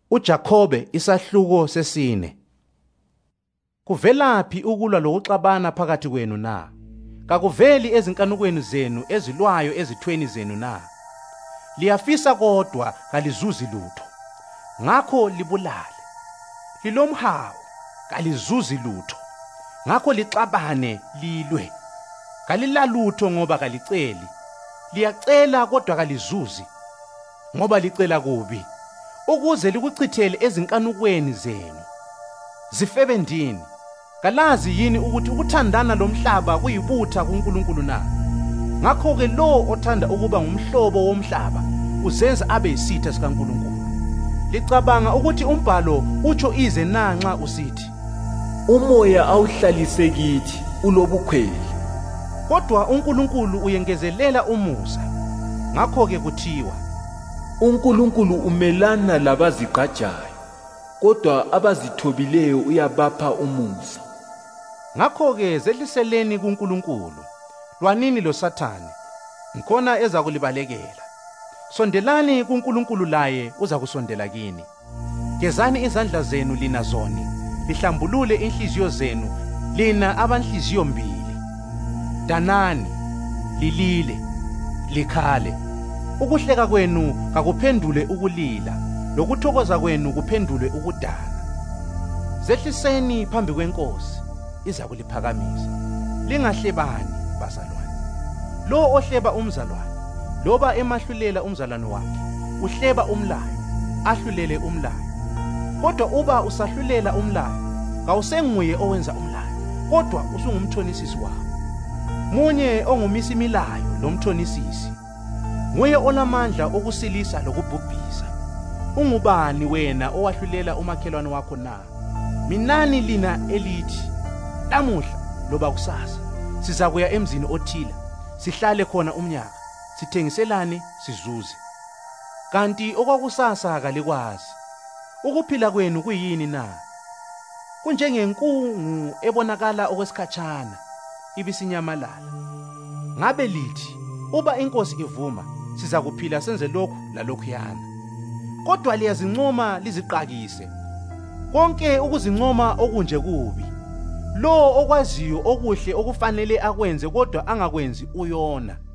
uJakobe isahluko sesine. Kuvelaphi ukulwa lokuxabana phakathi kwenu na? Kakuveli ezinkanukweni zenu ezilwayo ezithweni zenu na? Liyafisa kodwa kalizuzi lutho, ngakho libulale. Lilomhawu, kalizuzi lutho, ngakho lixabane lilwe. Kalilalutho ngoba kaliceli. Liyacela kodwa kalizuzi, ngoba licela kubi, ukuze likuchithele ezinkanukweni zenu. Zifebe ndini, kalazi yini ukuthi ukuthandana lomhlaba kuyibutha kuNkulunkulu na? Ngakho-ke lo othanda ukuba ngumhlobo womhlaba uzenza abe yisitha sikaNkulunkulu. Licabanga ukuthi umbhalo utsho ize na nxa usithi, umoya awuhlalise kithi ulobukhweli? Kodwa uNkulunkulu uyengezelela umusa. Ngakho-ke kuthiwa, uNkulunkulu umelana labazigqajayo, kodwa abazithobileyo uyabapha umusa. Ngakho-ke zehliseleni kuNkulunkulu, lwanini loSathane, ngikhona ezakulibalekela. Sondelani kuNkulunkulu, laye uzakusondela kini. Gezani izandla zenu lina zoni, lihlambulule inhliziyo zenu lina abanhliziyo mbili. Danani, lilile, likhale. Ukuhleka kwenu kakuphendule ukulila, lokuthokoza kwenu kuphendule ukudana. Zehliseni phambi kweNkosi, iza kuliphakamisa. Lingahlebani, bazalwane. Lo ohleba umzalwane, loba emahlulela umzalwane wakhe, uhleba umlayo, ahlulele umlayo. Kodwa uba usahlulela umlayo, kawusenguye owenza umlayo, kodwa usungumthonisisi wawo. Munye ongumisa imilayo lomthonisisi, nguye olamandla okusilisa lokubhubhisa. Ungubani wena owahlulela umakhelwane wakho na? Minani lina elithi, lamuhla loba kusasa sizakuya emzini othile, sihlale khona umnyaka, sithengiselane sizuze. Kanti okwakusasa kalikwazi. Ukuphila kwenu kuyini na? Kunjengenkungu ebonakala okwesikhatshana, ibisinyamalala. Ngabe lithi, uba inkosi ivuma, siza kuphila senze lokhu lalokhuyana. Kodwa liyazincoma liziqakise. Konke ukuzincoma okunje kubi. Lo okwaziyo okuhle okufanele akwenze kodwa angakwenzi uyona.